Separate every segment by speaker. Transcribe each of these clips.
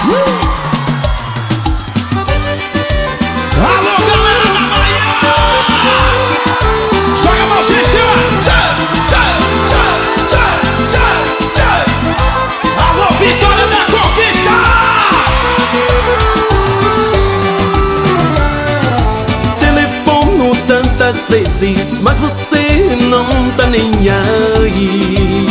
Speaker 1: Alô, galera da Bahia! Joga a mãozinha em cima! Alô, Vitória da Conquista!
Speaker 2: Telefono tantas vezes, mas você não tá nem aí.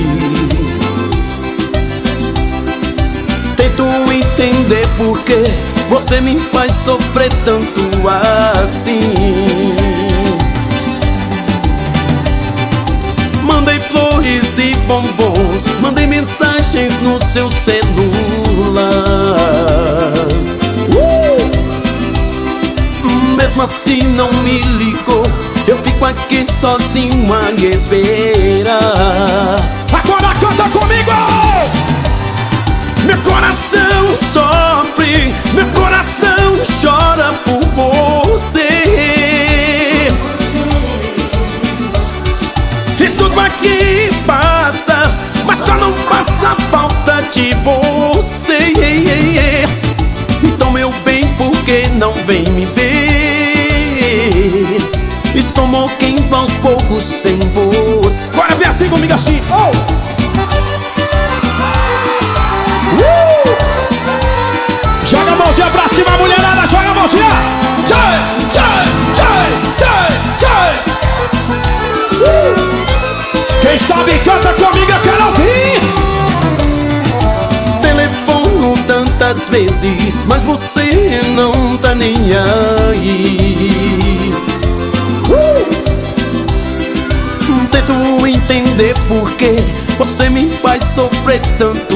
Speaker 2: Tento entender por que você me faz sofrer tanto assim. Mandei flores e bombons, mandei mensagens no seu celular. Mesmo assim não me ligou, eu fico aqui sozinho a esperar.
Speaker 1: Agora canta comigo!
Speaker 2: Meu coração sofre, meu coração chora por você. E tudo aqui passa, mas só não passa a falta de você. Então meu bem, por que não vem me ver? Estou morrendo aos poucos sem você.
Speaker 1: Agora vem assim comigo assim! Oh! Joga a mãozinha pra cima, mulherada, joga a mãozinha! Quem sabe canta comigo, eu quero ouvir!
Speaker 2: Telefono tantas vezes, mas você não tá nem aí. Tento entender por que você me faz sofrer tanto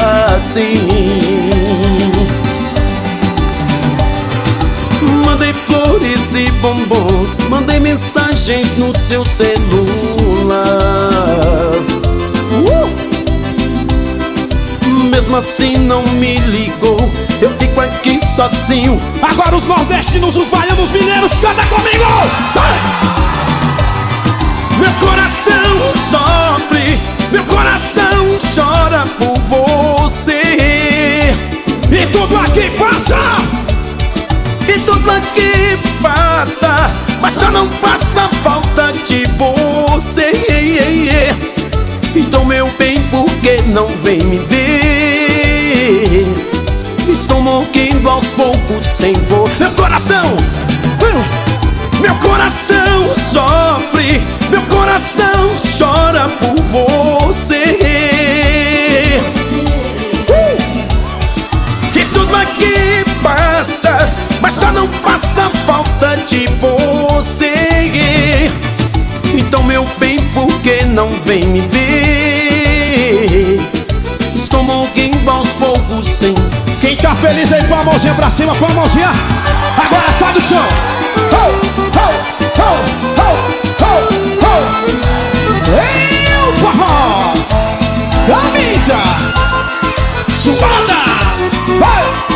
Speaker 2: assim. Mandei flores e bombons, mandei mensagens no seu celular. Mesmo assim não me ligou, eu fico aqui sozinho.
Speaker 1: Agora os nordestinos, os baianos, os mineiros, canta comigo!
Speaker 2: Meu coração sofre, meu coração chora por você.
Speaker 1: E tudo aqui passa!
Speaker 2: E tudo aqui passa, mas só não passa a falta de você. Então meu bem, por que não vem me ver? Estou morrendo aos poucos sem você. Meu coração sofre, meu coração chora por você. Que tudo aqui passa, mas só não passa a falta de você. Então meu bem, por que não vem me ver? Estou morrendo aos poucos sem.
Speaker 1: Quem tá feliz aí, põe a mãozinha pra cima, põe a mãozinha. Agora sai do chão. Ho, ho, ho, ho, ho, ho. Eu, forró. Camisa suada. Vai.